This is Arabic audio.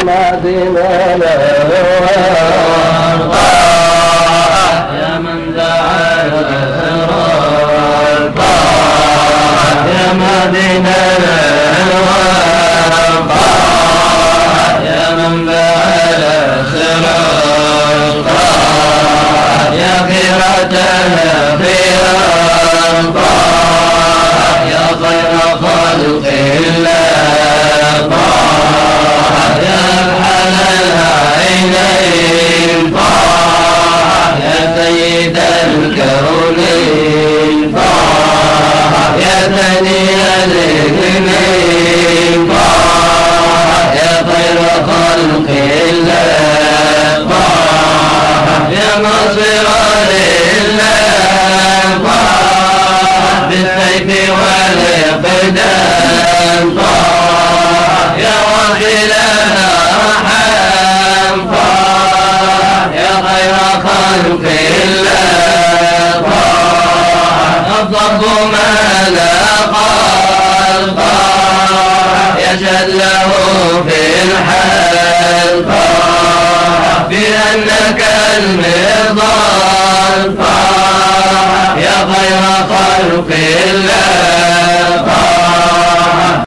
مدينة يا من دعا الأسرار يا مدينة يا من دعا الأسرار يا خيرة الأنبياء يا خير خلق الله يا أكحل العينين يا سيد الكونين يا ثني الاثنين يا خير خلق الله يا ناصر لله بالسيف والإقدام يا واحد الأرحام يا خير خلق الله الضرب ما لا خلق يشهد له في الحال بأنك المرضى يا خير خلق الله